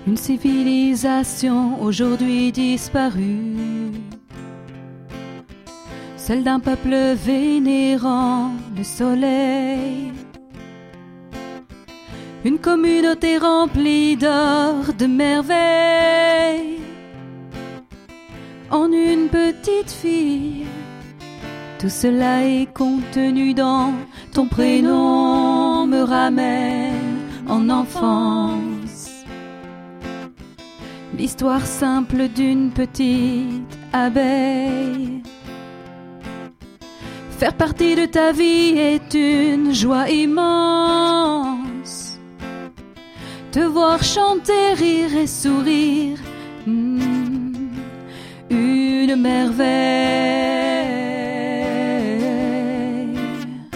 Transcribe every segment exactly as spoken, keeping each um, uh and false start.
Une civilisation aujourd'hui disparue, celle d'un peuple vénérant le soleil. Une communauté remplie d'or, de merveilles. En une petite fille, tout cela est contenu dans ton prénom, me ramène en enfance. L'histoire simple d'une petite abeille. Faire partie de ta vie est une joie immense. Te voir chanter, rire et sourire, mmh, une merveille.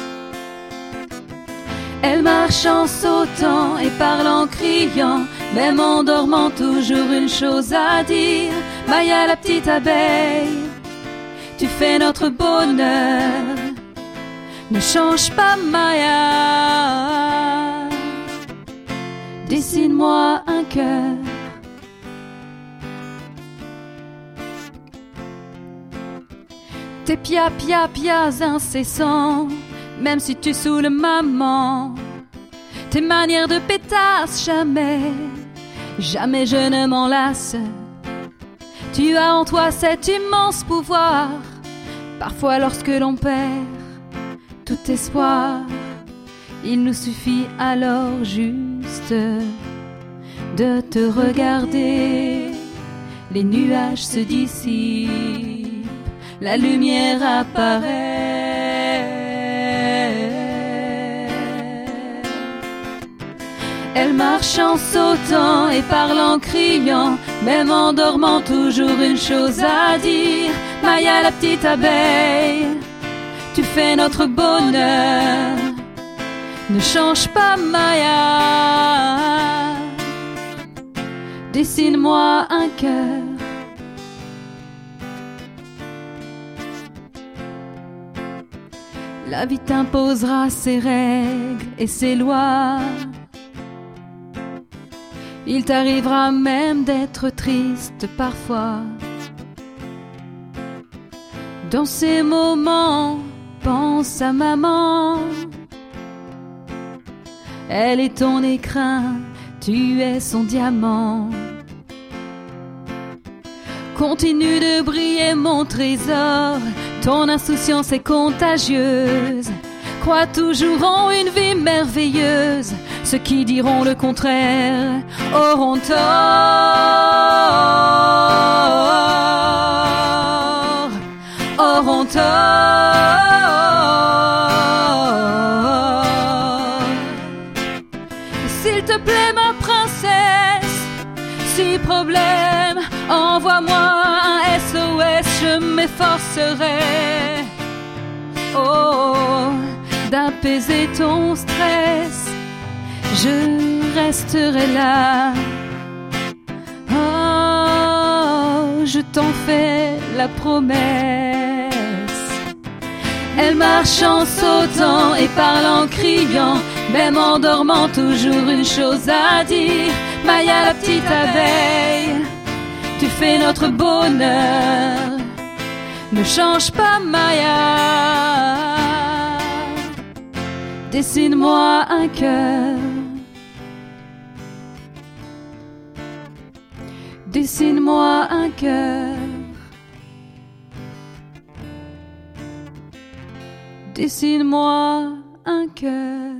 Elle marche en sautant et parle en criant, même en dormant toujours une chose à dire. Maya la petite abeille, tu fais notre bonheur. Ne change pas Maya, dessine-moi un cœur. Tes pia pia pias incessants, même si tu saoules maman. Tes manières de pétasse, jamais, jamais je ne m'en lasse. Tu as en toi cet immense pouvoir. Parfois lorsque l'on perd tout espoir, il nous suffit alors juste de te regarder. Les nuages se dissipent, la lumière apparaît. Elle marche en sautant et parle en criant, même en dormant toujours une chose à dire. Maya la petite abeille, tu fais notre bonheur. Ne change pas Maya, dessine-moi un cœur. La vie t'imposera ses règles et ses lois. Il t'arrivera même d'être triste parfois. Dans ces moments, pense à maman. Elle est ton écrin, tu es son diamant. Continue de briller mon trésor, ton insouciance est contagieuse. Crois toujours en une vie merveilleuse. Ceux qui diront le contraire auront tort, auront tort. S'il te plaît ma princesse, si problème, envoie-moi un S O S, je m'efforcerai, oh, d'apaiser ton stress. Je resterai là. Oh, je t'en fais la promesse. Elle marche en sautant et parle en criant, même en dormant toujours une chose à dire. Maya la petite abeille, tu fais notre bonheur. Ne change pas Maya, dessine-moi un cœur. Dessine-moi un cœur. Dessine-moi un cœur.